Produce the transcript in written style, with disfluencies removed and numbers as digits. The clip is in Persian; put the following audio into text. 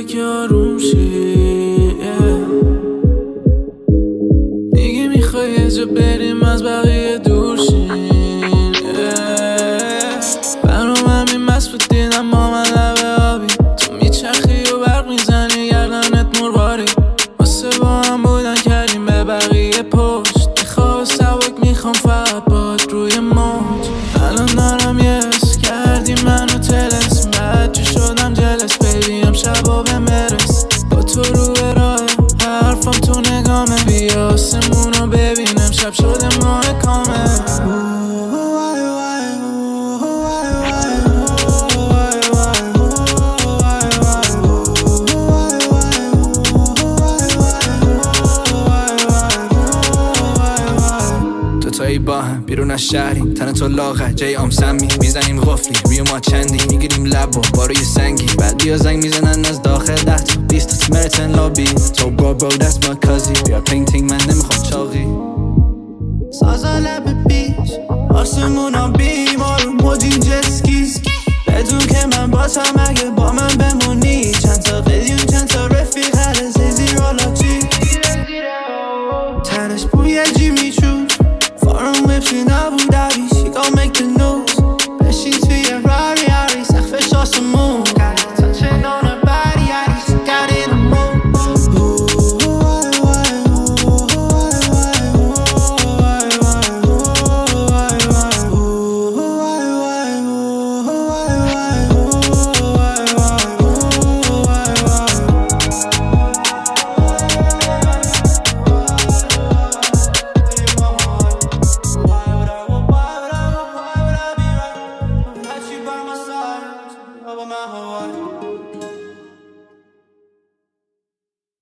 که آروم شی میگی میخوای یه جا بریم از بقیه دور شیم برام همین مست بود دیدم با من لبه آبی تو میچرخی و برق میزنی گردنت مرغاری واسه با هم بودن کردیم به بقیه پشت میخواه سبک میخوام فقط باد روی موج الان دارم یس کردی منو تلس بچه شدم جلس بیبی هم شبا به مرس با تو رو راه حرفم تو نگامه بیا آسمونو ببینم شب شده ماه کامل دوتایی با هم بیرون از شهریم تن تو لاغر جای آم سمی میزنیم غفلی روی ما چندی میگیریم لب و باروی سنگی بعدی ها زنگ میزنن از داخل 10 تا 20 تا سمرتن لابی تو برو that's my cousin بیا پینتینگ من نمیخوام چاقی سازا لب بیچ آسمون ها بیمار موجین جسکی بدون که من با تم اگه با من بمونی چند تا